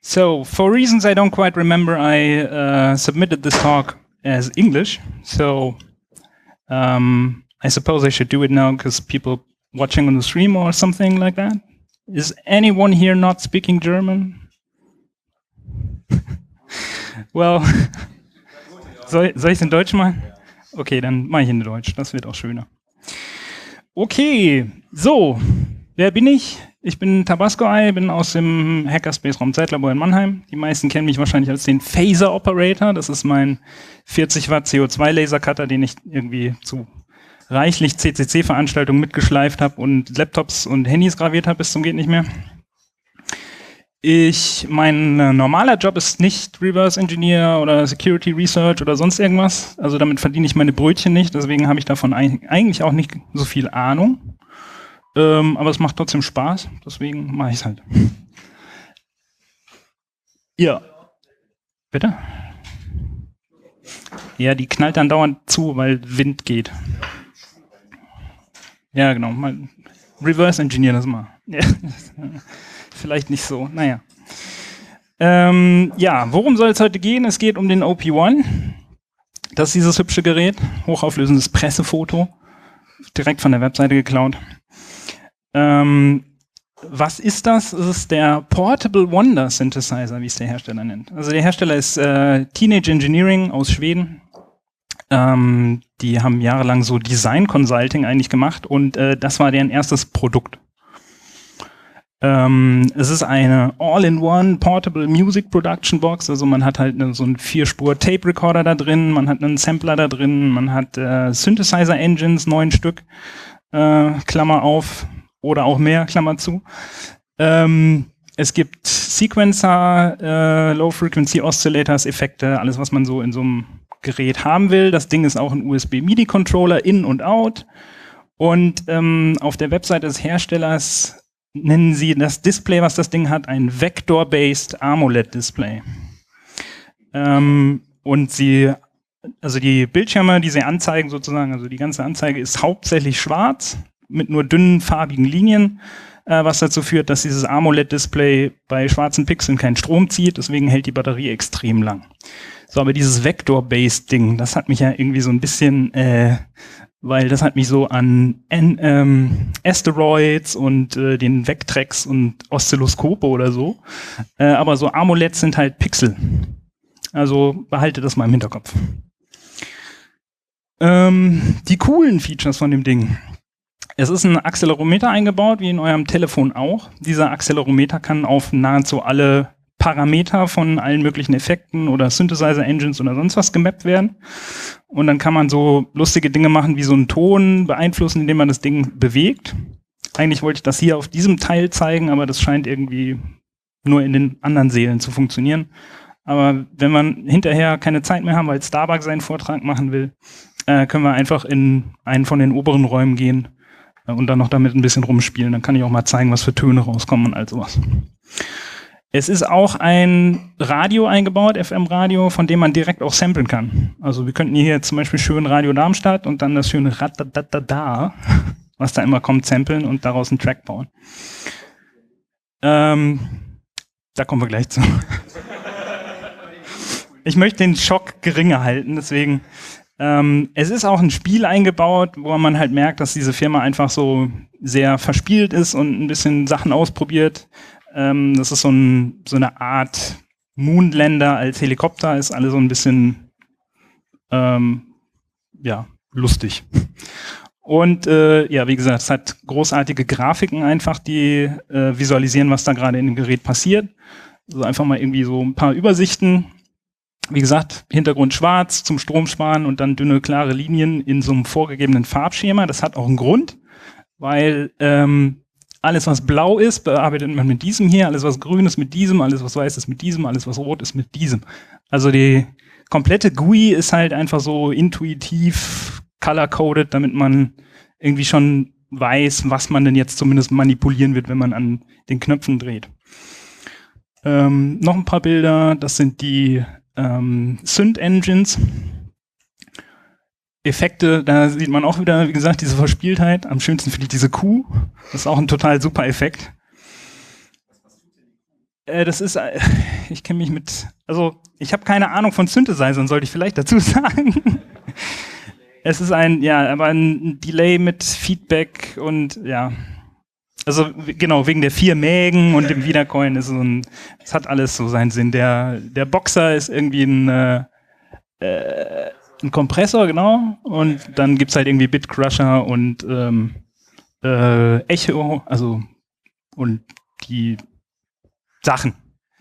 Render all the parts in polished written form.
So, for reasons I don't quite remember, I submitted this talk as English. So, I suppose I should do it now because people watching on the stream or something like that. Is anyone here not speaking German? Well, soll ich es in Deutsch machen? Okay, dann mache ich in Deutsch. Das wird auch schöner. Okay, so, wer bin ich? Ich bin Tabasco Eye, bin aus dem Hackerspace Raum Zeitlabor in Mannheim. Die meisten kennen mich wahrscheinlich als den Phaser Operator. Das ist mein 40 Watt CO2 Lasercutter, den ich irgendwie zu reichlich CCC-Veranstaltungen mitgeschleift habe und Laptops und Handys graviert habe bis zum geht nicht mehr. Mein normaler Job ist nicht Reverse Engineer oder Security Research oder sonst irgendwas. Also damit verdiene ich meine Brötchen nicht. Deswegen habe ich davon eigentlich auch nicht so viel Ahnung. Aber es macht trotzdem Spaß. Deswegen mache ich es halt. Ja. Bitte? Ja, die knallt dann dauernd zu, weil Wind geht. Ja, genau. Mal Reverse Engineer das mal. Ja. Vielleicht nicht so. Naja. Ja, worum soll es heute gehen? Es geht um den OP1. Das ist dieses hübsche Gerät. Hochauflösendes Pressefoto. Direkt von der Webseite geklaut. Was ist das? Es ist der Portable Wonder Synthesizer, wie es der Hersteller nennt. Also der Hersteller ist Teenage Engineering aus Schweden. Die haben jahrelang so Design Consulting eigentlich gemacht und das war deren erstes Produkt. Es ist eine All-in-One Portable Music Production Box, also man hat halt so einen 4-Spur Tape Recorder da drin, man hat einen Sampler da drin, man hat Synthesizer Engines, 9 Stück, Klammer auf, oder auch mehr, Klammer zu. Es gibt Sequencer, Low-Frequency Oscillators, Effekte, alles was man so in so einem Gerät haben will. Das Ding ist auch ein USB-MIDI-Controller in und out. Und auf der Webseite des Herstellers nennen sie das Display, was das Ding hat, ein Vector-Based AMOLED-Display. Und die Bildschirme, die sie anzeigen sozusagen, also die ganze Anzeige ist hauptsächlich schwarz mit nur dünnen farbigen Linien, was dazu führt, dass dieses AMOLED-Display bei schwarzen Pixeln keinen Strom zieht, deswegen hält die Batterie extrem lang. So, aber dieses Vector-Based-Ding, das hat mich ja irgendwie so ein bisschen, weil das hat mich so an Asteroids und den Vectrex und Oszilloskope oder so. Aber so AMOLEDs sind halt Pixel. Also behalte das mal im Hinterkopf. Die coolen Features von dem Ding. Es ist ein Accelerometer eingebaut, wie in eurem Telefon auch. Dieser Accelerometer kann auf nahezu alle Parameter von allen möglichen Effekten oder Synthesizer-Engines oder sonst was gemappt werden. Und dann kann man so lustige Dinge machen, wie so einen Ton beeinflussen, indem man das Ding bewegt. Eigentlich wollte ich das hier auf diesem Teil zeigen, aber das scheint irgendwie nur in den anderen Sälen zu funktionieren. Aber wenn man hinterher keine Zeit mehr haben, weil Starbucks seinen Vortrag machen will, können wir einfach in einen von den oberen Räumen gehen und dann noch damit ein bisschen rumspielen. Dann kann ich auch mal zeigen, was für Töne rauskommen und all sowas. Es ist auch ein Radio eingebaut, FM-Radio, von dem man direkt auch samplen kann. Also wir könnten hier zum Beispiel schön Radio Darmstadt und dann das schöne Ratatatada, was da immer kommt, samplen und daraus einen Track bauen. Da kommen wir gleich zu. Ich möchte den Schock geringer halten, deswegen es ist auch ein Spiel eingebaut, wo man halt merkt, dass diese Firma einfach so sehr verspielt ist und ein bisschen Sachen ausprobiert. Das ist so eine Art Moonlander als Helikopter, ist alle so ein bisschen lustig. Und wie gesagt, es hat großartige Grafiken einfach, die visualisieren, was da gerade in dem Gerät passiert. Also einfach mal irgendwie so ein paar Übersichten. Wie gesagt, Hintergrund schwarz zum Stromsparen und dann dünne, klare Linien in so einem vorgegebenen Farbschema. Das hat auch einen Grund, weil alles, was blau ist, bearbeitet man mit diesem hier, alles, was grün ist mit diesem, alles, was weiß ist mit diesem, alles, was rot ist mit diesem. Also die komplette GUI ist halt einfach so intuitiv color-coded, damit man irgendwie schon weiß, was man denn jetzt zumindest manipulieren wird, wenn man an den Knöpfen dreht. Noch ein paar Bilder, das sind die Synth-Engines. Effekte, da sieht man auch wieder, wie gesagt, diese Verspieltheit. Am schönsten finde ich diese Kuh. Das ist auch ein total super Effekt. Das ist, ich kenne mich also ich habe keine Ahnung von Synthesizern, sollte ich vielleicht dazu sagen. Es ist aber ein Delay mit Feedback und ja. Also genau, wegen der 4 Mägen und dem Wiedercoin ist es hat alles so seinen Sinn. Der Boxer ist irgendwie ein Kompressor, genau, und dann gibt's halt irgendwie Bitcrusher und Echo, also und die Sachen.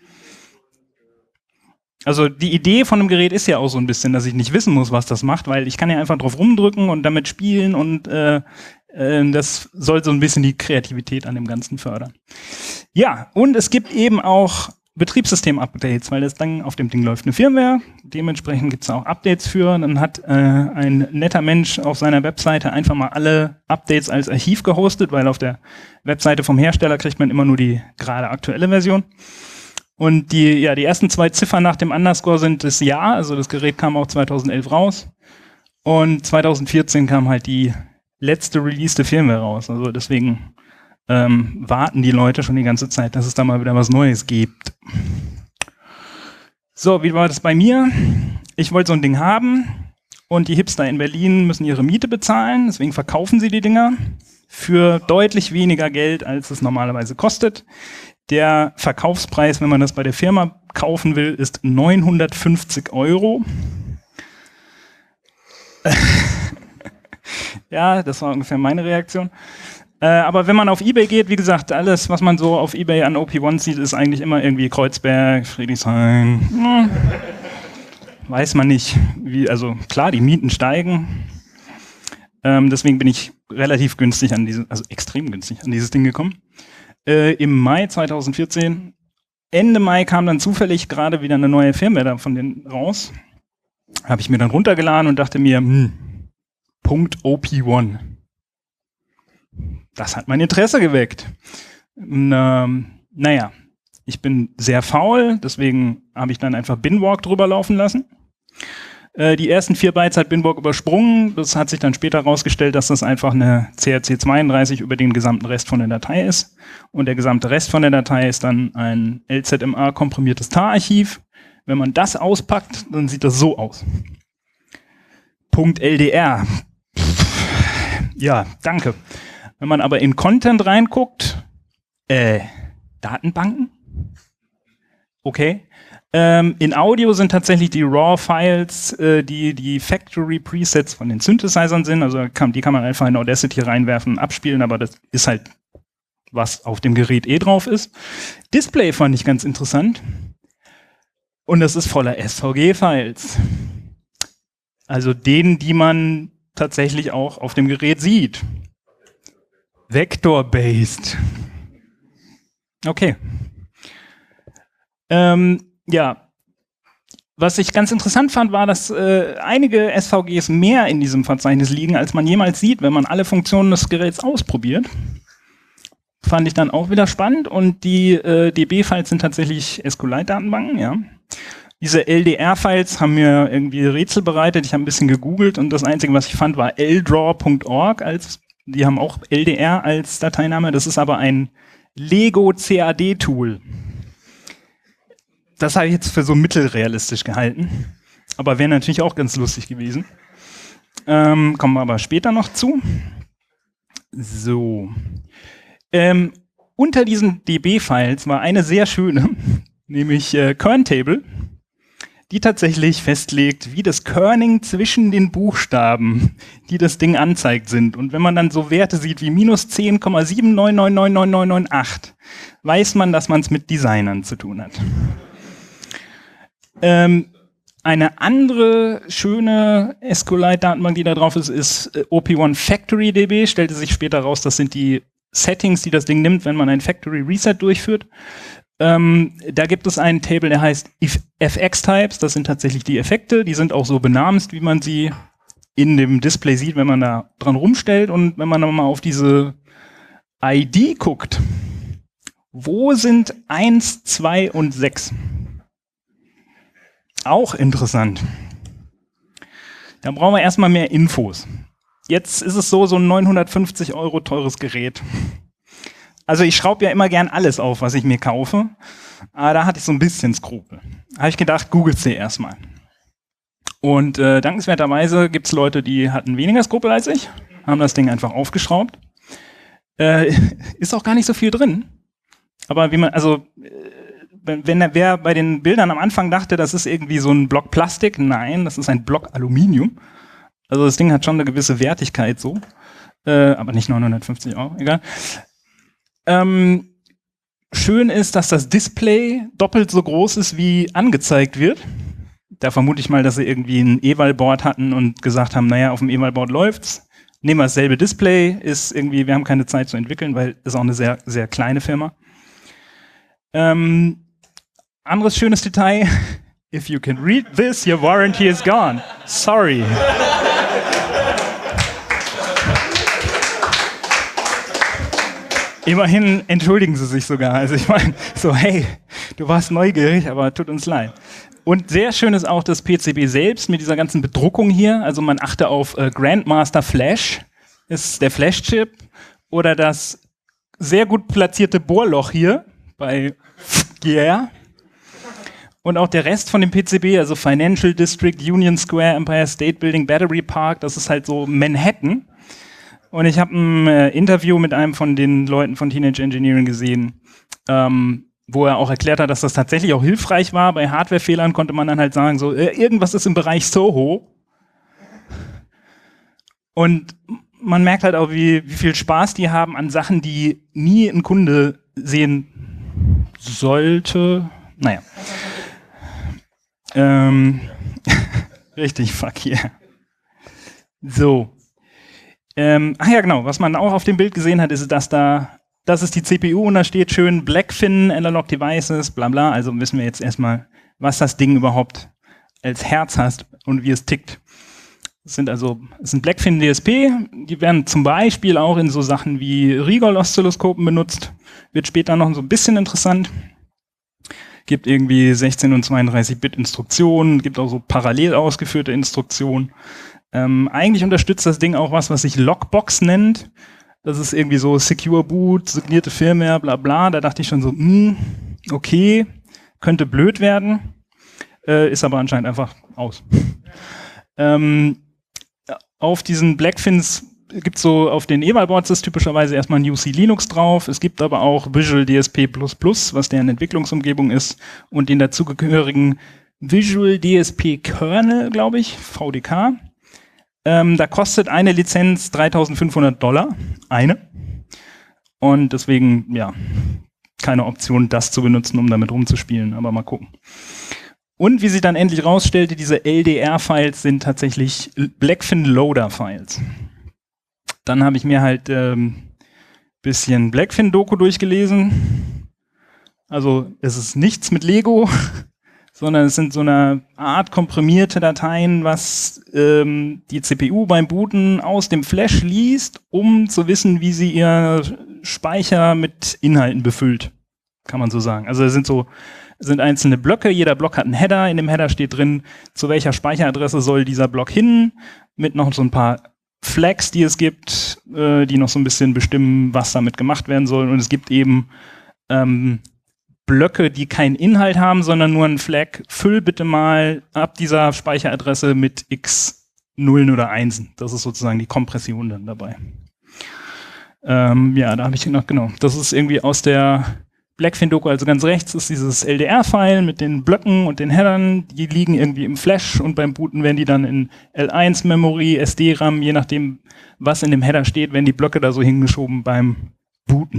Also die Idee von einem Gerät ist ja auch so ein bisschen, dass ich nicht wissen muss, was das macht, weil ich kann ja einfach drauf rumdrücken und damit spielen und das soll so ein bisschen die Kreativität an dem Ganzen fördern. Ja, und es gibt eben auch Betriebssystem-Updates, weil das dann auf dem Ding läuft eine Firmware. Dementsprechend gibt es auch Updates für. Dann hat ein netter Mensch auf seiner Webseite einfach mal alle Updates als Archiv gehostet, weil auf der Webseite vom Hersteller kriegt man immer nur die gerade aktuelle Version. Und die ersten 2 Ziffern nach dem Underscore sind das Jahr, also das Gerät kam auch 2011 raus. Und 2014 kam halt die letzte releaste Firmware raus. Also deswegen warten die Leute schon die ganze Zeit, dass es da mal wieder was Neues gibt. So, wie war das bei mir? Ich wollte so ein Ding haben und die Hipster in Berlin müssen ihre Miete bezahlen, deswegen verkaufen sie die Dinger für deutlich weniger Geld, als es normalerweise kostet. Der Verkaufspreis, wenn man das bei der Firma kaufen will, ist 950 €. Ja, das war ungefähr meine Reaktion. Aber wenn man auf eBay geht, wie gesagt, alles, was man so auf eBay an OP1 sieht, ist eigentlich immer irgendwie Kreuzberg, Friedrichshain. Weiß man nicht. Also klar, die Mieten steigen. Deswegen bin ich relativ günstig extrem günstig an dieses Ding gekommen. Im Mai 2014, Ende Mai kam dann zufällig gerade wieder eine neue Firmware von denen raus. Habe ich mir dann runtergeladen und dachte mir, .op1. Das hat mein Interesse geweckt. Naja, ich bin sehr faul, deswegen habe ich dann einfach Binwalk drüber laufen lassen. Die ersten 4 Bytes hat Binwalk übersprungen. Das hat sich dann später herausgestellt, dass das einfach eine CRC32 über den gesamten Rest von der Datei ist. Und der gesamte Rest von der Datei ist dann ein LZMA-komprimiertes TAR-Archiv. Wenn man das auspackt, dann sieht das so aus. .ldr. Ja, danke. Wenn man aber in Content reinguckt, Datenbanken? Okay. In Audio sind tatsächlich die RAW-Files, die Factory-Presets von den Synthesizern sind. Also die kann man einfach in Audacity reinwerfen und abspielen, aber das ist halt, was auf dem Gerät drauf ist. Display fand ich ganz interessant. Und das ist voller SVG-Files. Also denen, die man tatsächlich auch auf dem Gerät sieht. Vector-based. Okay. Ja, was ich ganz interessant fand, war, dass einige SVGs mehr in diesem Verzeichnis liegen, als man jemals sieht, wenn man alle Funktionen des Geräts ausprobiert. Fand ich dann auch wieder spannend und die DB-Files sind tatsächlich SQLite-Datenbanken, ja. Diese LDR-Files haben mir irgendwie Rätsel bereitet, ich habe ein bisschen gegoogelt und das Einzige, was ich fand, war ldraw.org, die haben auch LDR als Dateiname, das ist aber ein Lego-CAD-Tool. Das habe ich jetzt für so mittelrealistisch gehalten, aber wäre natürlich auch ganz lustig gewesen. Kommen wir aber später noch zu. So. Unter diesen DB-Files war eine sehr schöne, nämlich Kerntable, die tatsächlich festlegt, wie das Kerning zwischen den Buchstaben, die das Ding anzeigt, sind. Und wenn man dann so Werte sieht wie -10,7999998, weiß man, dass man es mit Designern zu tun hat. Eine andere schöne SQLite-Datenbank, die da drauf ist, ist OP1 Factory DB. Stellte sich später raus, das sind die Settings, die das Ding nimmt, wenn man ein Factory Reset durchführt. Da gibt es einen Table, der heißt FX-Types. Das sind tatsächlich die Effekte. Die sind auch so benamst, wie man sie in dem Display sieht, wenn man da dran rumstellt. Und wenn man nochmal auf diese ID guckt, wo sind 1, 2 und 6? Auch interessant. Da brauchen wir erstmal mehr Infos. Jetzt ist es so ein 950 € teures Gerät. Also ich schraube ja immer gern alles auf, was ich mir kaufe. Aber da hatte ich so ein bisschen Skrupel. Habe ich gedacht, googelst du erstmal. Und dankenswerterweise gibt es Leute, die hatten weniger Skrupel als ich, haben das Ding einfach aufgeschraubt. Ist auch gar nicht so viel drin. Aber wie man, also wer bei den Bildern am Anfang dachte, das ist irgendwie so ein Block Plastik, nein, das ist ein Block Aluminium. Also das Ding hat schon eine gewisse Wertigkeit so. Aber nicht 950 Euro, egal. Schön ist, dass das Display doppelt so groß ist, wie angezeigt wird. Da vermute ich mal, dass sie irgendwie ein Eval-Board hatten und gesagt haben, naja, auf dem Eval-Board läuft's. Nehmen wir dasselbe Display, ist irgendwie, wir haben keine Zeit zu entwickeln, weil ist auch eine sehr, sehr kleine Firma. Anderes schönes Detail. If you can read this, your warranty is gone. Sorry. Immerhin entschuldigen sie sich sogar. Also ich meine, so hey, du warst neugierig, aber tut uns leid. Und sehr schön ist auch das PCB selbst mit dieser ganzen Bedruckung hier. Also man achte auf Grandmaster Flash, ist der Flash-Chip, oder das sehr gut platzierte Bohrloch hier bei Yeah. Und auch der Rest von dem PCB, also Financial District, Union Square, Empire State Building, Battery Park, das ist halt so Manhattan. Und ich habe ein Interview mit einem von den Leuten von Teenage Engineering gesehen, wo er auch erklärt hat, dass das tatsächlich auch hilfreich war. Bei Hardwarefehlern konnte man dann halt sagen, so irgendwas ist im Bereich Soho. Und man merkt halt auch, wie viel Spaß die haben an Sachen, die nie ein Kunde sehen sollte. Naja. Richtig, fuck yeah. So. Ach ja, genau. Was man auch auf dem Bild gesehen hat, ist, dass das ist die CPU und da steht schön Blackfin Analog Devices, bla bla. Also wissen wir jetzt erstmal, was das Ding überhaupt als Herz hat und wie es tickt. Es sind Blackfin DSP, die werden zum Beispiel auch in so Sachen wie Rigol-Oszilloskopen benutzt. Wird später noch so ein bisschen interessant. Gibt irgendwie 16 und 32-Bit Instruktionen, gibt auch so parallel ausgeführte Instruktionen. Eigentlich unterstützt das Ding auch was sich Lockbox nennt. Das ist irgendwie so Secure Boot, signierte Firmware, bla bla. Da dachte ich schon so, okay, könnte blöd werden. Ist aber anscheinend einfach aus. Auf diesen Blackfins gibt es so, auf den Eval-Boards ist typischerweise erstmal ein UC Linux drauf. Es gibt aber auch Visual DSP++, was deren Entwicklungsumgebung ist, und den dazugehörigen Visual DSP Kernel, glaube ich, VDK. Da kostet eine Lizenz $3.500. Eine. Und deswegen, ja, keine Option, das zu benutzen, um damit rumzuspielen. Aber mal gucken. Und wie sich dann endlich rausstellte, diese LDR-Files sind tatsächlich Blackfin-Loader-Files. Dann habe ich mir halt bisschen Blackfin-Doku durchgelesen. Also es ist nichts mit Lego, sondern es sind so eine Art komprimierte Dateien, was die CPU beim Booten aus dem Flash liest, um zu wissen, wie sie ihr Speicher mit Inhalten befüllt, kann man so sagen. Also es sind einzelne Blöcke, jeder Block hat einen Header, in dem Header steht drin, zu welcher Speicheradresse soll dieser Block hin, mit noch so ein paar Flags, die es gibt, die noch so ein bisschen bestimmen, was damit gemacht werden soll. Und es gibt eben Blöcke, die keinen Inhalt haben, sondern nur einen Flag. Füll bitte mal ab dieser Speicheradresse mit x Nullen oder Einsen. Das ist sozusagen die Kompression dann dabei. Ja, da habe ich noch, genau. Das ist irgendwie aus der Blackfin-Doku, also ganz rechts ist dieses LDR-File mit den Blöcken und den Headern. Die liegen irgendwie im Flash und beim Booten werden die dann in L1-Memory, SD-RAM, je nachdem, was in dem Header steht, werden die Blöcke da so hingeschoben beim Booten.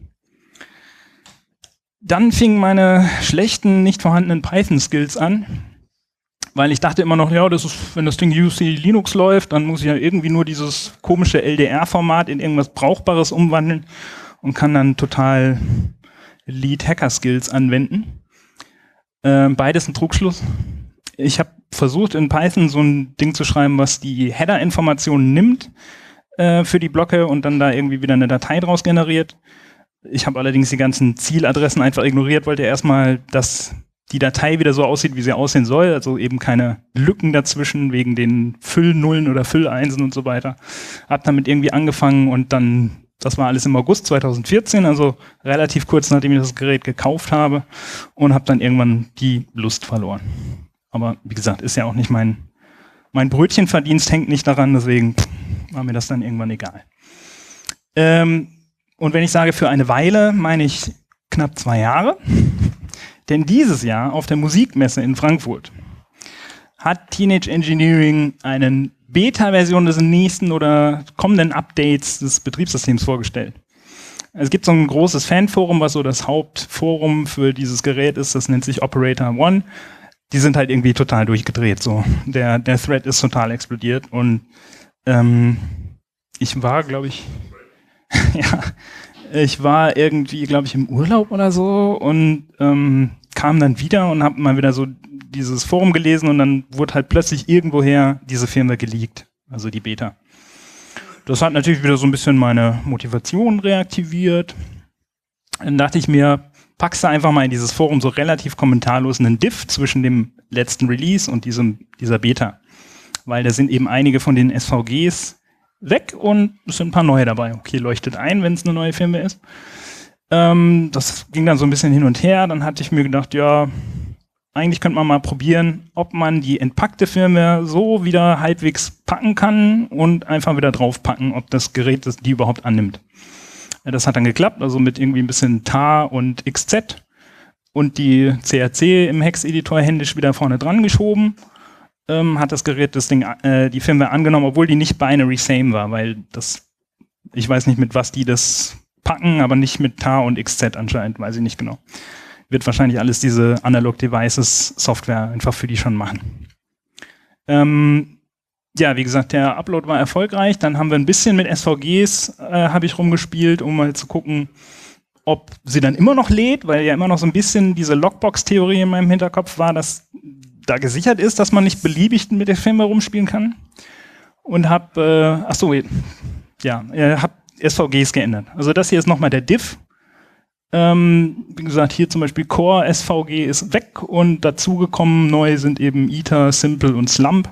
Dann fingen meine schlechten, nicht vorhandenen Python-Skills an, weil ich dachte immer noch, ja, das ist, wenn das Ding UC Linux läuft, dann muss ich ja irgendwie nur dieses komische LDR-Format in irgendwas Brauchbares umwandeln und kann dann total Lead-Hacker-Skills anwenden. Beides ein Trugschluss. Ich habe versucht, in Python so ein Ding zu schreiben, was die Header-Informationen nimmt für die Blöcke und dann da irgendwie wieder eine Datei draus generiert. Ich habe allerdings die ganzen Zieladressen einfach ignoriert, wollte erstmal, dass die Datei wieder so aussieht, wie sie aussehen soll, also eben keine Lücken dazwischen wegen den Füllnullen oder Fülleinsen und so weiter. Hab damit irgendwie angefangen und dann Das war alles im August 2014, also relativ kurz nachdem ich das Gerät gekauft habe und habe dann irgendwann die Lust verloren. Aber wie gesagt, ist ja auch nicht mein Brötchenverdienst, hängt nicht daran, deswegen war mir das dann irgendwann egal. Und wenn ich sage für eine Weile, meine ich knapp 2 Jahre. Denn dieses Jahr auf der Musikmesse in Frankfurt hat Teenage Engineering eine Beta-Version des nächsten oder kommenden Updates des Betriebssystems vorgestellt. Es gibt so ein großes Fanforum, was so das Hauptforum für dieses Gerät ist, das nennt sich Operator One. Die sind halt irgendwie total durchgedreht. So. Der Thread ist total explodiert und ich war, glaube ich, ich war irgendwie, glaube ich, im Urlaub oder so und kam dann wieder und habe mal wieder so dieses Forum gelesen und dann wurde halt plötzlich irgendwoher diese Firmware geleakt, also die Beta. Das hat natürlich wieder so ein bisschen meine Motivation reaktiviert. Dann dachte ich mir, packst du einfach mal in dieses Forum so relativ kommentarlos einen Diff zwischen dem letzten Release und dieser Beta. Weil da sind eben einige von den SVGs weg und es sind ein paar neue dabei. Okay, leuchtet ein, wenn es eine neue Firmware ist. Das ging dann so ein bisschen hin und her. Dann hatte ich mir gedacht, ja, eigentlich könnte man mal probieren, ob man die entpackte Firmware so wieder halbwegs packen kann und einfach wieder draufpacken, ob das Gerät die überhaupt annimmt. Das hat dann geklappt, also mit irgendwie ein bisschen tar und XZ und die CRC im Hex-Editor händisch wieder vorne dran geschoben, hat das Gerät die Firmware angenommen, obwohl die nicht binary same war, weil ich weiß nicht, mit was die das packen, aber nicht mit tar und XZ anscheinend, weiß ich nicht genau. Wird wahrscheinlich alles diese Analog Devices Software einfach für die schon machen. Ja, wie gesagt, der Upload war erfolgreich. Dann haben wir ein bisschen mit SVGs habe ich rumgespielt, um mal zu gucken, ob sie dann immer noch lädt, weil ja immer noch so ein bisschen diese Lockbox-Theorie in meinem Hinterkopf war, dass da gesichert ist, dass man nicht beliebig mit der Firmware rumspielen kann. Und habe SVGs geändert. Also das hier ist nochmal der Diff. Wie gesagt, hier zum Beispiel Core SVG ist weg und dazugekommen neu sind eben Ether, Simple und Slump.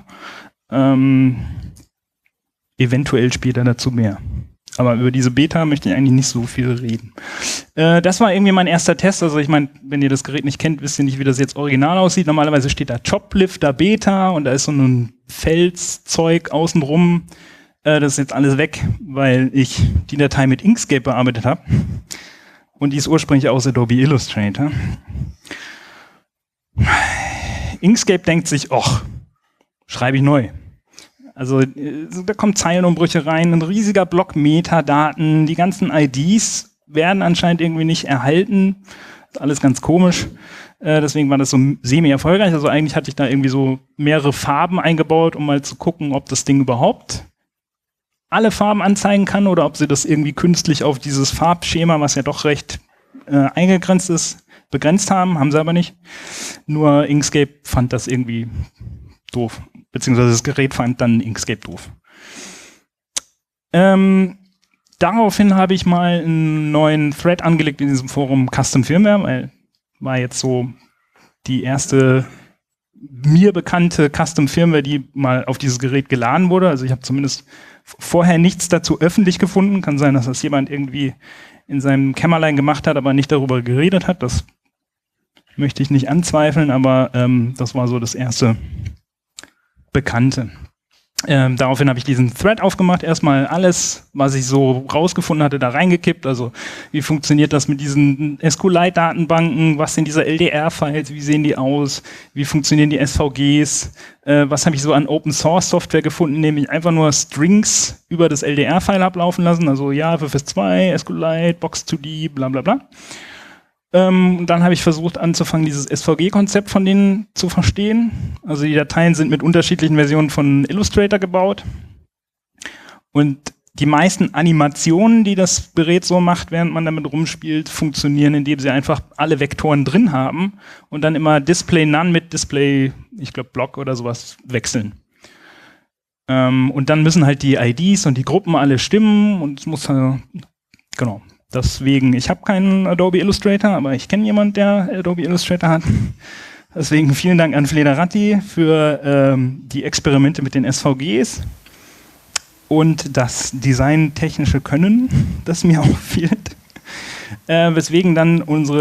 Eventuell später dazu mehr. Aber über diese Beta möchte ich eigentlich nicht so viel reden. Das war irgendwie mein erster Test. Also ich meine, wenn ihr das Gerät nicht kennt, wisst ihr nicht, wie das jetzt original aussieht. Normalerweise steht da Choplifter Beta und da ist so ein Felszeug außenrum. Das ist jetzt alles weg, weil ich die Datei mit Inkscape bearbeitet habe. Und die ist ursprünglich aus Adobe Illustrator. Inkscape denkt sich, schreibe ich neu. Also da kommen Zeilenumbrüche rein, ein riesiger Block Metadaten, die ganzen IDs werden anscheinend irgendwie nicht erhalten. Ist alles ganz komisch. Deswegen war das so semi-erfolgreich. Also eigentlich hatte ich da irgendwie so mehrere Farben eingebaut, um mal zu gucken, ob das Ding überhaupt alle Farben anzeigen kann oder ob sie das irgendwie künstlich auf dieses Farbschema, was ja doch recht eingegrenzt ist, begrenzt haben sie aber nicht. Nur Inkscape fand das irgendwie doof, beziehungsweise das Gerät fand dann Inkscape doof. Daraufhin habe ich mal einen neuen Thread angelegt in diesem Forum Custom Firmware, weil war jetzt so die erste mir bekannte Custom Firmware, die mal auf dieses Gerät geladen wurde. Also ich habe zumindest vorher nichts dazu öffentlich gefunden. Kann sein, dass das jemand irgendwie in seinem Kämmerlein gemacht hat, aber nicht darüber geredet hat. Das möchte ich nicht anzweifeln, aber das war so das erste Bekannte. Daraufhin habe ich diesen Thread aufgemacht, erstmal alles, was ich so rausgefunden hatte, da reingekippt. Also wie funktioniert das mit diesen SQLite-Datenbanken, was sind diese LDR-Files, wie sehen die aus, wie funktionieren die SVGs, was habe ich so an Open-Source-Software gefunden, nämlich einfach nur Strings über das LDR-File ablaufen lassen, also ja, FFS2, SQLite, Box2D, bla bla bla. Dann habe ich versucht anzufangen, dieses SVG-Konzept von denen zu verstehen. Also die Dateien sind mit unterschiedlichen Versionen von Illustrator gebaut. Und die meisten Animationen, die das Gerät so macht, während man damit rumspielt, funktionieren, indem sie einfach alle Vektoren drin haben und dann immer Display None mit Display, ich glaube Block oder sowas, wechseln. Und dann müssen halt die IDs und die Gruppen alle stimmen und es muss genau. Deswegen, ich habe keinen Adobe Illustrator, aber ich kenne jemanden, der Adobe Illustrator hat. Deswegen vielen Dank an Flederati für die Experimente mit den SVGs. und das designtechnische Können, das mir auch fehlt. Weswegen dann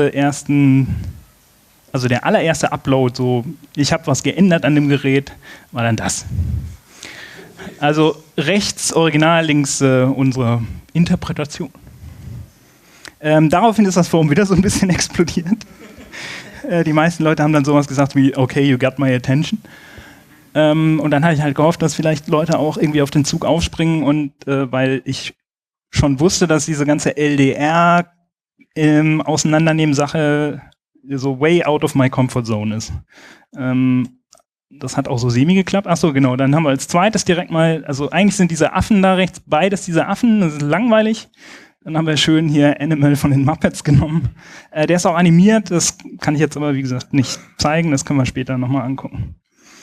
der allererste Upload, so ich habe was geändert an dem Gerät, war dann das. Also rechts Original, links unsere Interpretation. Daraufhin ist das Forum wieder so ein bisschen explodiert. Die meisten Leute haben dann sowas gesagt wie, okay, you got my attention. Und dann habe ich halt gehofft, dass vielleicht Leute auch irgendwie auf den Zug aufspringen und weil ich schon wusste, dass diese ganze LDR Auseinandernehmen-Sache so way out of my comfort zone ist. Das hat auch so semi geklappt. Achso, genau, dann haben wir als zweites direkt mal, also eigentlich sind diese Affen da rechts, beides diese Affen, das ist langweilig. Dann haben wir schön hier Animal von den Muppets genommen. Der ist auch animiert, das kann ich jetzt aber, wie gesagt, nicht zeigen, das können wir später nochmal angucken.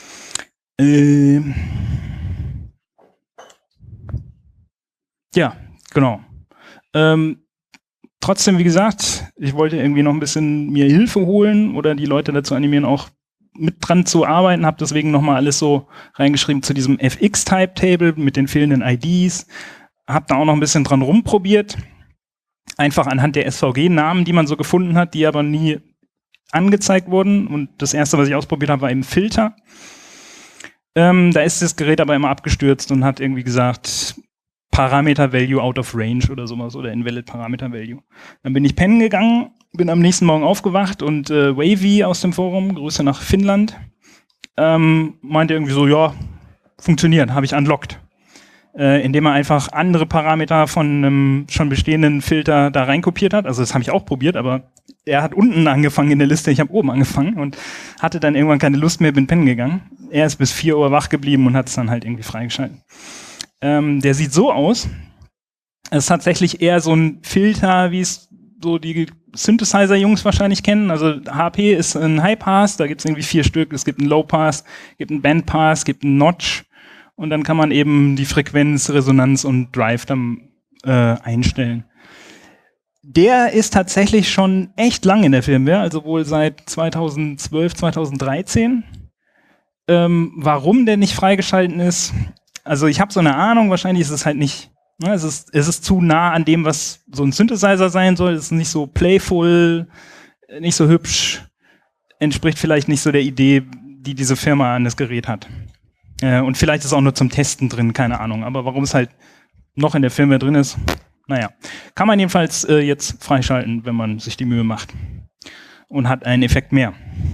Ja, genau. Trotzdem, wie gesagt, ich wollte irgendwie noch ein bisschen mir Hilfe holen oder die Leute dazu animieren, auch mit dran zu arbeiten, habe deswegen nochmal alles so reingeschrieben zu diesem FX-Type-Table mit den fehlenden IDs, habe da auch noch ein bisschen dran rumprobiert, einfach anhand der SVG-Namen, die man so gefunden hat, die aber nie angezeigt wurden und das erste, was ich ausprobiert habe, war eben Filter. Da ist das Gerät aber immer abgestürzt und hat irgendwie gesagt, Parameter Value out of range oder sowas oder invalid Parameter Value. Dann bin ich pennen gegangen, bin am nächsten Morgen aufgewacht und Wavy aus dem Forum, Grüße nach Finnland, meinte irgendwie so, ja, funktioniert, habe ich unlocked. Indem er einfach andere Parameter von einem schon bestehenden Filter da reinkopiert hat. Also das habe ich auch probiert, aber er hat unten angefangen in der Liste, ich habe oben angefangen und hatte dann irgendwann keine Lust mehr, bin pennen gegangen. Er ist bis 4 Uhr wach geblieben und hat es dann halt irgendwie freigeschalten. Der sieht so aus. Es ist tatsächlich eher so ein Filter, wie es so die Synthesizer-Jungs wahrscheinlich kennen. Also HP ist ein High-Pass, da gibt es irgendwie 4 Stück. Es gibt einen Low-Pass, gibt einen Band-Pass, gibt einen Notch. Und dann kann man eben die Frequenz, Resonanz und Drive dann einstellen. Der ist tatsächlich schon echt lang in der Firmware, also wohl seit 2012, 2013. Warum der nicht freigeschalten ist, also ich habe so eine Ahnung, wahrscheinlich ist es halt nicht, ne, es ist zu nah an dem, was so ein Synthesizer sein soll, es ist nicht so playful, nicht so hübsch, entspricht vielleicht nicht so der Idee, die diese Firma an das Gerät hat. Und vielleicht ist es auch nur zum Testen drin, keine Ahnung, aber warum es halt noch in der Firmware drin ist, naja, kann man jedenfalls jetzt freischalten, wenn man sich die Mühe macht und hat einen Effekt mehr.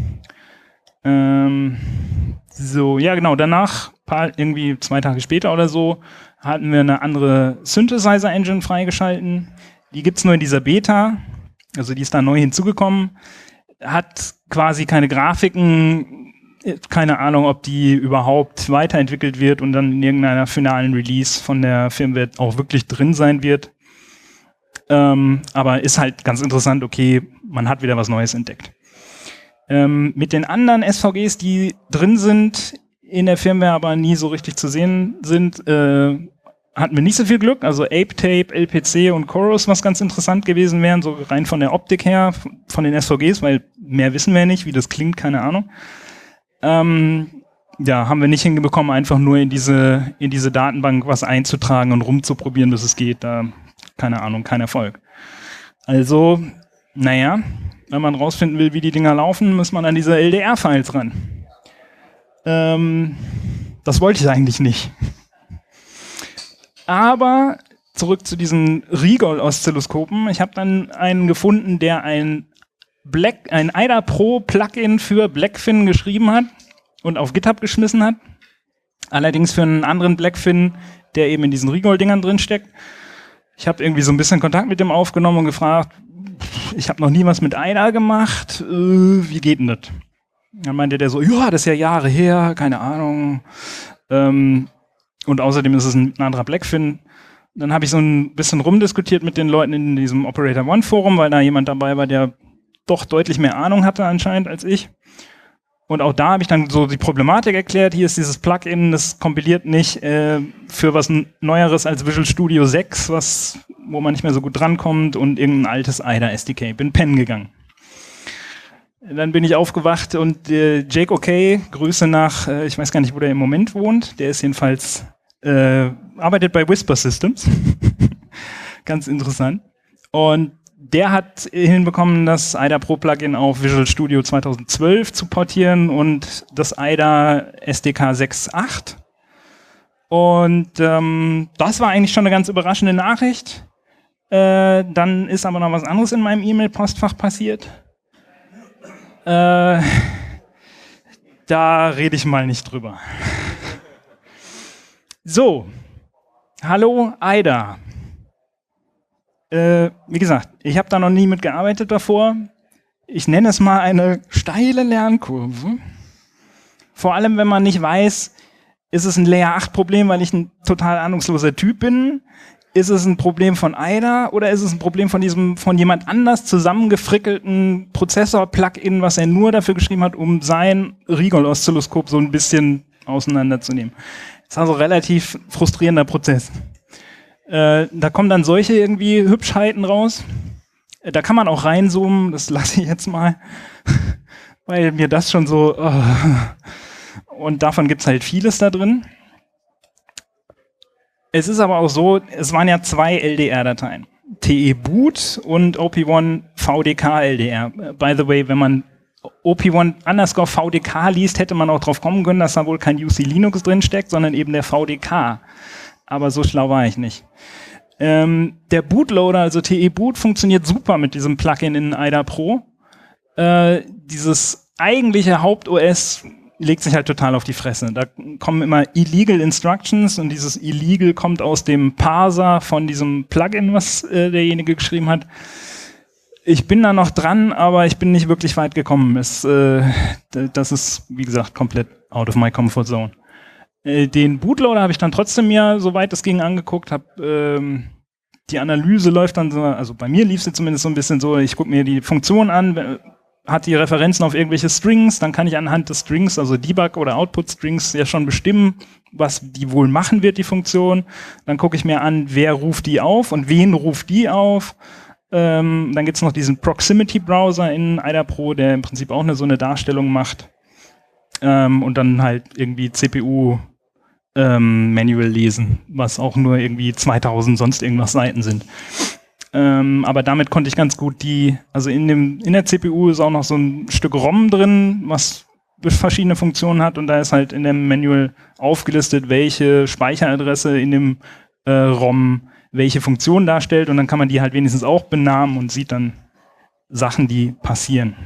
So, ja genau, danach, irgendwie 2 Tage später oder so, hatten wir eine andere Synthesizer-Engine freigeschalten. Die gibt es nur in dieser Beta, also die ist da neu hinzugekommen, hat quasi keine Grafiken, keine Ahnung, ob die überhaupt weiterentwickelt wird und dann in irgendeiner finalen Release von der Firmware auch wirklich drin sein wird. Aber ist halt ganz interessant, okay, man hat wieder was Neues entdeckt. Mit den anderen SVGs, die drin sind, in der Firmware aber nie so richtig zu sehen sind, hatten wir nicht so viel Glück. Also Ape-Tape, LPC und Chorus, was ganz interessant gewesen wären, so rein von der Optik her, von den SVGs, weil mehr wissen wir nicht, wie das klingt, keine Ahnung. Ja, haben wir nicht hinbekommen, einfach nur in diese Datenbank was einzutragen und rumzuprobieren, bis es geht. Da, keine Ahnung, kein Erfolg. Also, naja, wenn man rausfinden will, wie die Dinger laufen, muss man an diese LDR-Files ran. Das wollte ich eigentlich nicht. Aber zurück zu diesen Rigol-Oszilloskopen. Ich habe dann einen gefunden, der ein IDA Pro Plugin für Blackfin geschrieben hat und auf GitHub geschmissen hat. Allerdings für einen anderen Blackfin, der eben in diesen Rigol-Dingern drin steckt. Ich habe irgendwie so ein bisschen Kontakt mit dem aufgenommen und gefragt, ich habe noch nie was mit IDA gemacht, wie geht denn das? Dann meinte der so, ja, das ist ja Jahre her, keine Ahnung. Und außerdem ist es ein anderer Blackfin. Dann habe ich so ein bisschen rumdiskutiert mit den Leuten in diesem Operator One Forum, weil da jemand dabei war, der doch deutlich mehr Ahnung hatte anscheinend als ich. Und auch da habe ich dann so die Problematik erklärt. Hier ist dieses Plugin, das kompiliert nicht für was Neueres als Visual Studio 6, wo man nicht mehr so gut drankommt und irgendein altes IDA SDK. Bin pennen gegangen. Dann bin ich aufgewacht und Jake Okay, Grüße nach, ich weiß gar nicht, wo der im Moment wohnt. Der ist jedenfalls arbeitet bei Whisper Systems. Ganz interessant. Und der hat hinbekommen, das IDA Pro Plugin auf Visual Studio 2012 zu portieren und das IDA SDK 6.8. Und das war eigentlich schon eine ganz überraschende Nachricht. Dann ist aber noch was anderes in meinem E-Mail-Postfach passiert. Da rede ich mal nicht drüber. So, hallo IDA. Wie gesagt, ich habe da noch nie mitgearbeitet davor. Ich nenne es mal eine steile Lernkurve. Vor allem, wenn man nicht weiß, ist es ein Layer 8 Problem, weil ich ein total ahnungsloser Typ bin? Ist es ein Problem von IDA oder ist es ein Problem von jemand anders zusammengefrickelten Prozessor-Plugin, was er nur dafür geschrieben hat, um sein Rigol-Oszilloskop so ein bisschen auseinanderzunehmen? Das ist also ein relativ frustrierender Prozess. Da kommen dann solche irgendwie Hübschheiten raus. Da kann man auch reinzoomen, das lasse ich jetzt mal, weil mir das schon so... Und davon gibt es halt vieles da drin. Es ist aber auch so, es waren ja 2 LDR-Dateien. TE-Boot und OP1 VDK-LDR. By the way, wenn man OP1_VDK liest, hätte man auch drauf kommen können, dass da wohl kein UC Linux drin steckt, sondern eben der VDK. Aber so schlau war ich nicht. Der Bootloader, also TE-Boot, funktioniert super mit diesem Plugin in IDA Pro. Dieses eigentliche Haupt-OS legt sich halt total auf die Fresse. Da kommen immer illegal Instructions und dieses illegal kommt aus dem Parser von diesem Plugin, was derjenige geschrieben hat. Ich bin da noch dran, aber ich bin nicht wirklich weit gekommen. Das ist, wie gesagt, komplett out of my comfort zone. Den Bootloader habe ich dann trotzdem mir, soweit es ging, angeguckt, die Analyse läuft dann so, also bei mir lief sie zumindest so ein bisschen so, ich gucke mir die Funktion an, hat die Referenzen auf irgendwelche Strings, dann kann ich anhand des Strings, also Debug- oder Output-Strings, ja schon bestimmen, was die wohl machen wird, die Funktion. Dann gucke ich mir an, wer ruft die auf und wen ruft die auf. Dann gibt es noch diesen Proximity-Browser in IDA Pro, der im Prinzip auch so eine Darstellung macht. Und dann halt irgendwie CPU Manual lesen, was auch nur irgendwie 2000 sonst irgendwas Seiten sind. Aber damit konnte ich ganz gut also in der CPU ist auch noch so ein Stück ROM drin, was verschiedene Funktionen hat und da ist halt in dem Manual aufgelistet, welche Speicheradresse in dem ROM welche Funktion darstellt und dann kann man die halt wenigstens auch benamen und sieht dann Sachen, die passieren.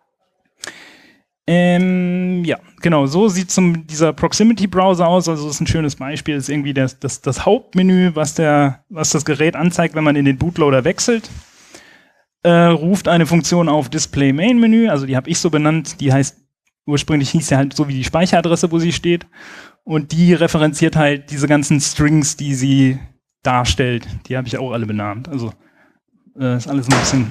Ja, genau, so sieht dieser Proximity-Browser aus, also das ist ein schönes Beispiel, das ist irgendwie das Hauptmenü, was das Gerät anzeigt, wenn man in den Bootloader wechselt. Ruft eine Funktion auf Display-Main-Menü, also die habe ich so benannt, die heißt, ursprünglich hieß sie halt so wie die Speicheradresse, wo sie steht, und die referenziert halt diese ganzen Strings, die sie darstellt, die habe ich auch alle benannt, also ist alles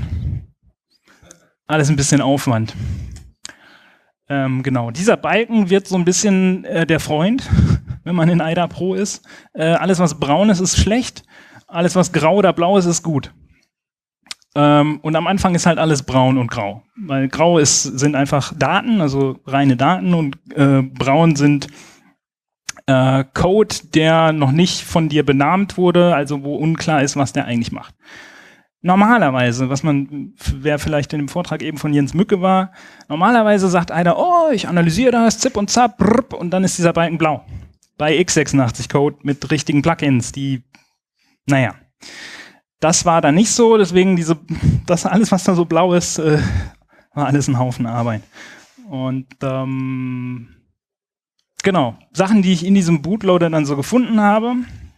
ein bisschen Aufwand. Genau, dieser Balken wird so ein bisschen der Freund, wenn man in IDA Pro ist. Alles, was braun ist, ist schlecht. Alles, was grau oder blau ist, ist gut. Und am Anfang ist halt alles braun und grau. Weil grau sind einfach Daten, also reine Daten, und braun sind Code, der noch nicht von dir benannt wurde, also wo unklar ist, was der eigentlich macht. Normalerweise, wer vielleicht in dem Vortrag eben von Jens Mücke war, normalerweise sagt einer, oh, ich analysiere das, zip und zap, brrp, und dann ist dieser Balken blau. Bei x86-Code mit richtigen Plugins, naja. Das war da nicht so, deswegen das alles, was da so blau ist, war alles ein Haufen Arbeit. Und genau, Sachen, die ich in diesem Bootloader dann so gefunden habe.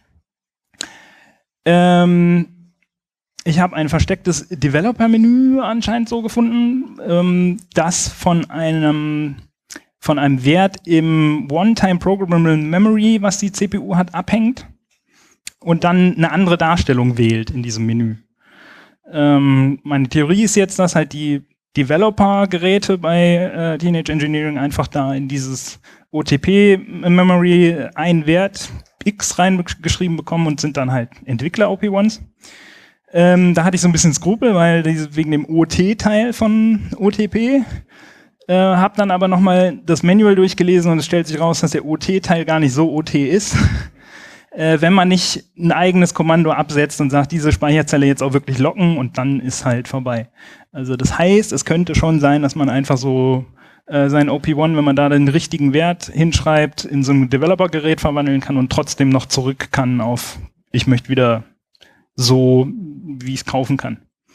Ich habe ein verstecktes Developer-Menü anscheinend so gefunden, das von einem Wert im One-Time Programmable Memory, was die CPU hat, abhängt und dann eine andere Darstellung wählt in diesem Menü. Meine Theorie ist jetzt, dass halt die Developer-Geräte bei Teenage Engineering einfach da in dieses OTP-Memory einen Wert X reingeschrieben bekommen und sind dann halt Entwickler-OP1s. Da hatte ich so ein bisschen Skrupel, weil wegen dem OT-Teil von OTP habe dann aber nochmal das Manual durchgelesen und es stellt sich raus, dass der OT-Teil gar nicht so OT ist. wenn man nicht ein eigenes Kommando absetzt und sagt, diese Speicherzelle jetzt auch wirklich locken und dann ist halt vorbei. Also das heißt, es könnte schon sein, dass man einfach so sein OP1, wenn man da den richtigen Wert hinschreibt, in so ein Developer-Gerät verwandeln kann und trotzdem noch zurück kann auf, ich möchte wieder so, wie ich es kaufen kann.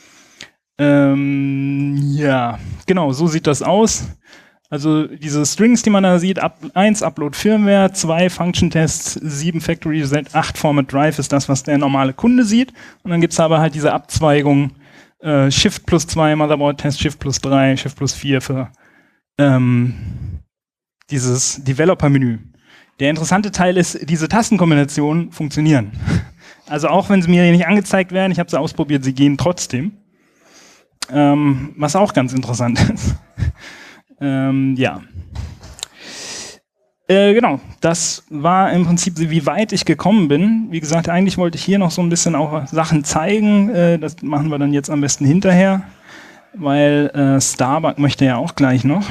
Ja, genau, so sieht das aus. Also diese Strings, die man da sieht, 1 Upload Firmware, 2 Function Tests, 7 Factory Reset, 8 Format Drive ist das, was der normale Kunde sieht. Und dann gibt's aber halt diese Abzweigung Shift plus 2 Motherboard Test, Shift plus 3, Shift plus 4 für dieses Developer-Menü. Der interessante Teil ist, diese Tastenkombinationen funktionieren. Also auch wenn sie mir nicht angezeigt werden, ich habe sie ausprobiert, sie gehen trotzdem. Was auch ganz interessant ist. Ja. Genau, das war im Prinzip, wie weit ich gekommen bin. Wie gesagt, eigentlich wollte ich hier noch so ein bisschen auch Sachen zeigen. Das machen wir dann jetzt am besten hinterher, weil Starbuck möchte ja auch gleich noch.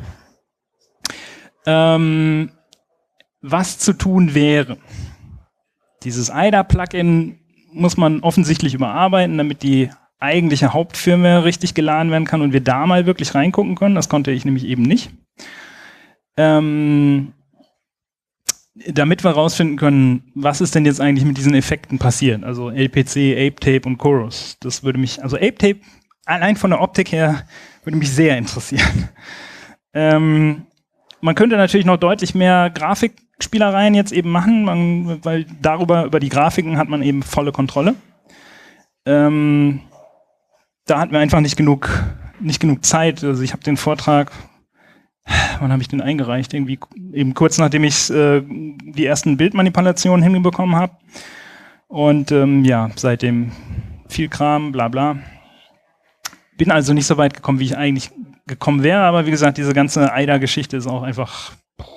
Was zu tun wäre. Dieses IDA-Plugin muss man offensichtlich überarbeiten, damit die eigentliche Hauptfirmware richtig geladen werden kann und wir da mal wirklich reingucken können. Das konnte ich nämlich eben nicht. Damit wir rausfinden können, was ist denn jetzt eigentlich mit diesen Effekten passiert. Also LPC, Ape-Tape und Chorus. Das würde mich, also Ape-Tape, allein von der Optik her, würde mich sehr interessieren. Man könnte natürlich noch deutlich mehr Grafikspielereien jetzt eben machen, weil über die Grafiken hat man eben volle Kontrolle. Da hatten wir einfach nicht genug Zeit. Also ich habe den Vortrag, wann habe ich den eingereicht? Irgendwie eben kurz nachdem ich die ersten Bildmanipulationen hinbekommen habe. Und ja, seitdem viel Kram, bla bla. Bin also nicht so weit gekommen, wie ich eigentlich gekommen wäre. Aber wie gesagt, diese ganze IDA-Geschichte ist auch einfach...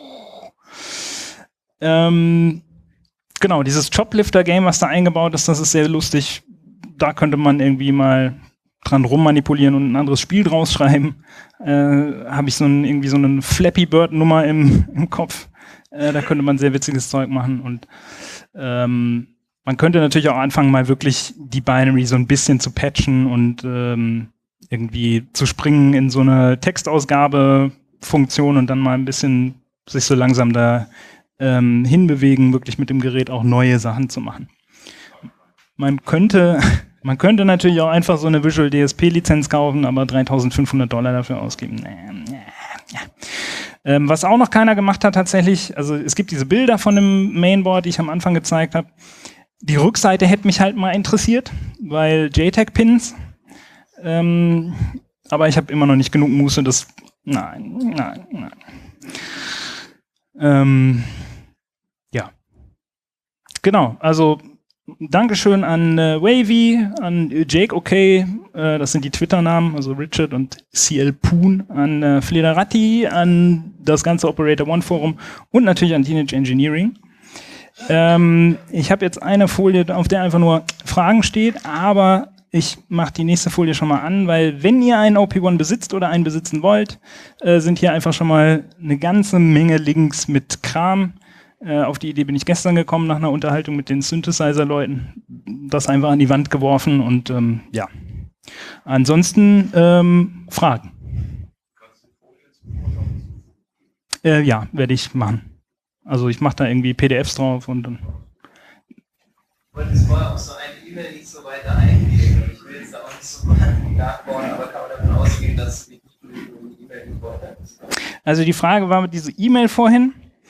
genau, dieses Choplifter-Game, was da eingebaut ist, das ist sehr lustig. Da könnte man irgendwie mal dran rummanipulieren und ein anderes Spiel draus schreiben. Habe ich irgendwie so eine Flappy Bird-Nummer im Kopf. Da könnte man sehr witziges Zeug machen. Und man könnte natürlich auch anfangen, mal wirklich die Binary so ein bisschen zu patchen und irgendwie zu springen in so eine Textausgabe-Funktion und dann mal ein bisschen sich so langsam da hinbewegen, wirklich mit dem Gerät auch neue Sachen zu machen. Man könnte natürlich auch einfach so eine Visual DSP-Lizenz kaufen, aber $3.500 dafür ausgeben. Was auch noch keiner gemacht hat tatsächlich, also es gibt diese Bilder von dem Mainboard, die ich am Anfang gezeigt habe. Die Rückseite hätte mich halt mal interessiert, weil JTAG-Pins. Aber ich habe immer noch nicht genug Muße, das... Nein. Ja. Genau, also... Dankeschön an Wavy, an Jake OK, das sind die Twitter-Namen, also Richard und CL Poon, an Flederati, an das ganze Operator One Forum und natürlich an Teenage Engineering. Ich habe jetzt eine Folie, auf der einfach nur Fragen steht, aber ich mache die nächste Folie schon mal an, weil wenn ihr einen OP1 besitzt oder einen besitzen wollt, sind hier einfach schon mal eine ganze Menge Links mit Kram. Auf die Idee bin ich gestern gekommen nach einer Unterhaltung mit den Synthesizer-Leuten. Das einfach an die Wand geworfen und ja. Ansonsten Fragen. Ja, werde ich machen. Also ich mache da irgendwie PDFs drauf und dann. Ich wollte jetzt vorher auch so eine E-Mail nicht so weiter eingehen. Ich will jetzt da auch nicht so nachbauen, aber kann man davon ausgehen, dass die E-Mail gefordert ist. Also die Frage war mit dieser E-Mail vorhin.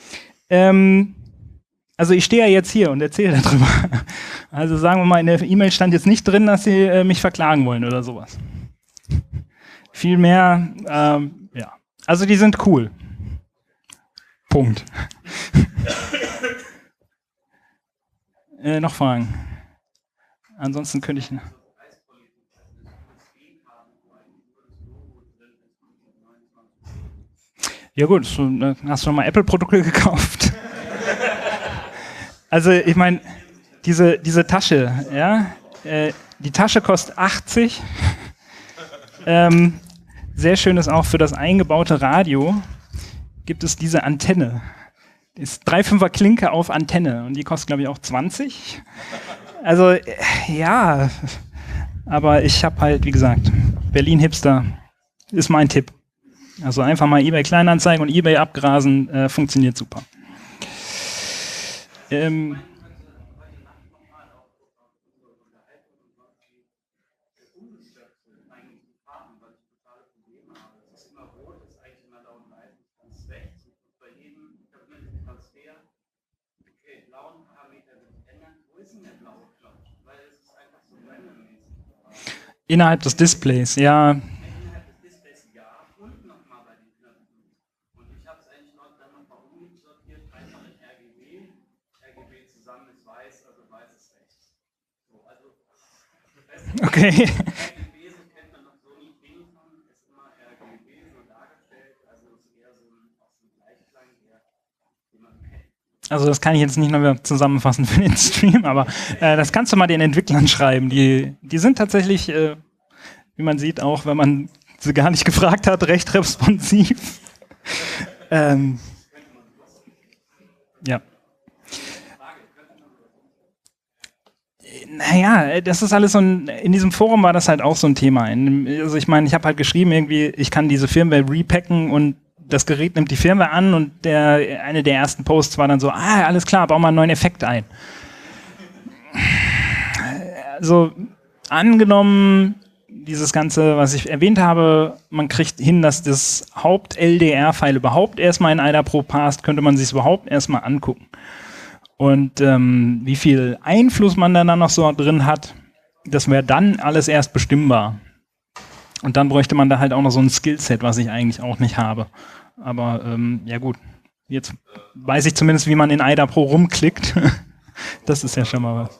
Also ich stehe ja jetzt hier und erzähle darüber. Also sagen wir mal, in der E-Mail stand jetzt nicht drin, dass sie mich verklagen wollen oder sowas. Vielmehr, ja. Also die sind cool. Punkt. Noch Fragen? Ansonsten könnte ich... Ja gut, hast du schon mal Apple-Produkte gekauft? Also ich meine, diese Tasche, ja, die Tasche kostet 80. Sehr schön ist auch für das eingebaute Radio gibt es diese Antenne. Ist 3,5er Klinke auf Antenne und die kostet, glaube ich, auch 20. Also, ja, aber ich habe halt, wie gesagt, Berlin-Hipster ist mein Tipp. Also einfach mal eBay Kleinanzeigen und eBay abgrasen, funktioniert super. Innerhalb des Displays, ja. Okay. Also das kann ich jetzt nicht noch mehr zusammenfassen für den Stream, aber das kannst du mal den Entwicklern schreiben. Die sind tatsächlich, wie man sieht, auch wenn man sie gar nicht gefragt hat, recht responsiv. Ja. Naja, das ist alles so in diesem Forum war das halt auch so ein Thema. Also ich meine, ich habe halt geschrieben irgendwie, ich kann diese Firmware repacken und das Gerät nimmt die Firmware an und eine der ersten Posts war dann so, alles klar, bau mal einen neuen Effekt ein. Also angenommen, dieses Ganze, was ich erwähnt habe, man kriegt hin, dass das Haupt-LDR-File überhaupt erstmal in IDAPRO passt, könnte man sich es überhaupt erstmal angucken. Und wie viel Einfluss man dann noch so drin hat, das wäre dann alles erst bestimmbar. Und dann bräuchte man da halt auch noch so ein Skillset, was ich eigentlich auch nicht habe. Aber ja gut, jetzt weiß ich zumindest, wie man in IDAPRO rumklickt. Das ist ja schon mal was.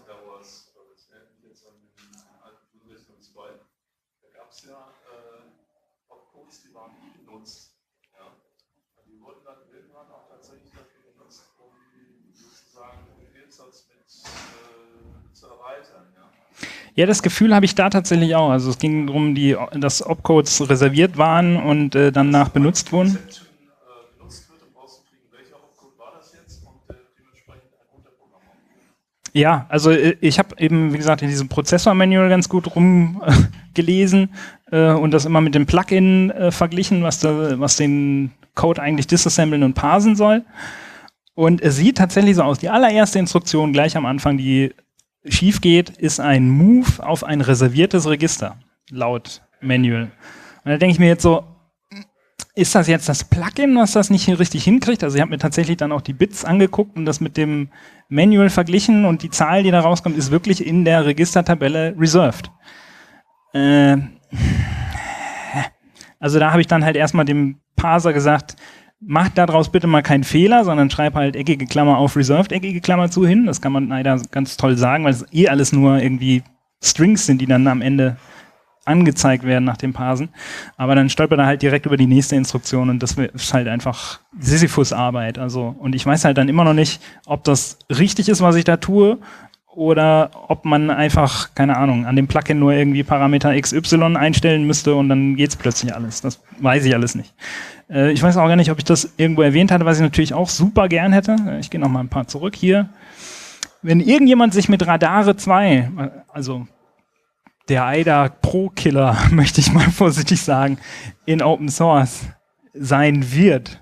Ja, das Gefühl habe ich da tatsächlich auch. Also es ging darum, dass Opcodes reserviert waren und danach benutzt wurden. Ja, also ich habe eben, wie gesagt, in diesem Prozessor-Manual ganz gut rumgelesen und das immer mit dem Plugin verglichen, was den Code eigentlich disassemblen und parsen soll. Und es sieht tatsächlich so aus. Die allererste Instruktion gleich am Anfang, die schief geht, ist ein Move auf ein reserviertes Register, laut Manual. Und da denke ich mir jetzt so, ist das jetzt das Plugin, was das nicht richtig hinkriegt? Also ich habe mir tatsächlich dann auch die Bits angeguckt und das mit dem Manual verglichen und die Zahl, die da rauskommt, ist wirklich in der Registertabelle reserved. Also da habe ich dann halt erstmal dem Parser gesagt, mach daraus bitte mal keinen Fehler, sondern schreib halt eckige Klammer auf reserved, eckige Klammer zu hin. Das kann man leider ganz toll sagen, weil es alles nur irgendwie Strings sind, die dann am Ende angezeigt werden nach dem Parsen. Aber dann stolpert er halt direkt über die nächste Instruktion und das ist halt einfach Sisyphus-Arbeit. Also, und ich weiß halt dann immer noch nicht, ob das richtig ist, was ich da tue, oder ob man einfach, keine Ahnung, an dem Plugin nur irgendwie Parameter XY einstellen müsste und dann geht's plötzlich alles. Das weiß ich alles nicht. Ich weiß auch gar nicht, ob ich das irgendwo erwähnt hatte, was ich natürlich auch super gern hätte. Ich gehe noch mal ein paar zurück hier. Wenn irgendjemand sich mit Radare 2, also der IDA Pro-Killer, möchte ich mal vorsichtig sagen, in Open Source sein wird,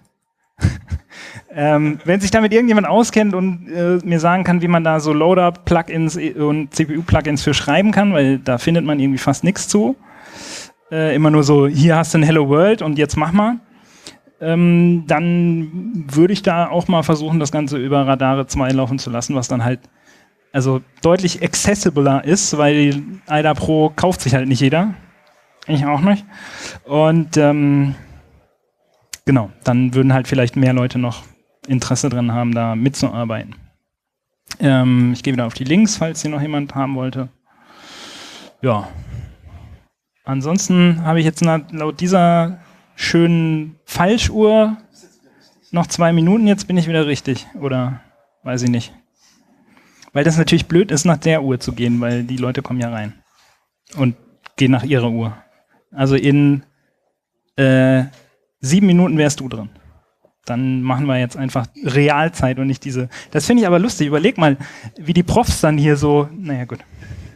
wenn sich damit irgendjemand auskennt und mir sagen kann, wie man da so Loader-Plugins und CPU-Plugins für schreiben kann, weil da findet man irgendwie fast nichts zu. Immer nur so, hier hast du ein Hello World und jetzt mach mal. Dann würde ich da auch mal versuchen, das Ganze über Radare 2 laufen zu lassen, was dann halt also deutlich accessibler ist, weil IDA Pro kauft sich halt nicht jeder. Ich auch nicht. Und genau, dann würden halt vielleicht mehr Leute noch Interesse dran haben, da mitzuarbeiten. Ich gehe wieder auf die Links, falls hier noch jemand haben wollte. Ja. Ansonsten habe ich jetzt laut dieser schönen Falschuhr noch 2 Minuten, jetzt bin ich wieder richtig. Oder weiß ich nicht. Weil das natürlich blöd ist, nach der Uhr zu gehen, weil die Leute kommen ja rein und gehen nach ihrer Uhr. Also in 7 Minuten wärst du drin. Dann machen wir jetzt einfach Realzeit und nicht diese. Das finde ich aber lustig. Überleg mal, wie die Profs dann hier so. Naja, gut.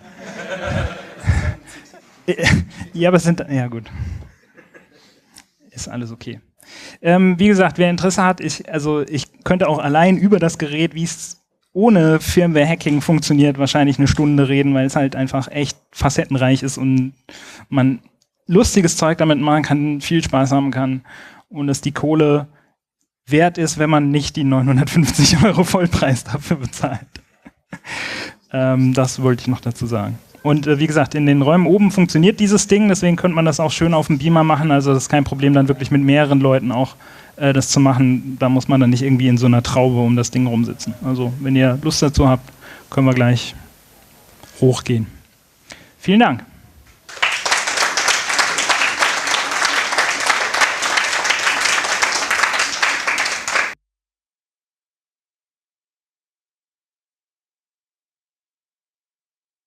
Ja, aber es sind. Ja, gut. Ist alles okay. Wie gesagt, wer Interesse hat, ich könnte auch allein über das Gerät, wie es ohne Firmware-Hacking funktioniert, wahrscheinlich eine Stunde reden, weil es halt einfach echt facettenreich ist und man lustiges Zeug damit machen kann, viel Spaß haben kann und es die Kohle wert ist, wenn man nicht die 950 € Vollpreis dafür bezahlt. Das wollte ich noch dazu sagen. Und wie gesagt, in den Räumen oben funktioniert dieses Ding, deswegen könnte man das auch schön auf dem Beamer machen. Also das ist kein Problem, dann wirklich mit mehreren Leuten auch das zu machen. Da muss man dann nicht irgendwie in so einer Traube um das Ding rumsitzen. Also wenn ihr Lust dazu habt, können wir gleich hochgehen. Vielen Dank.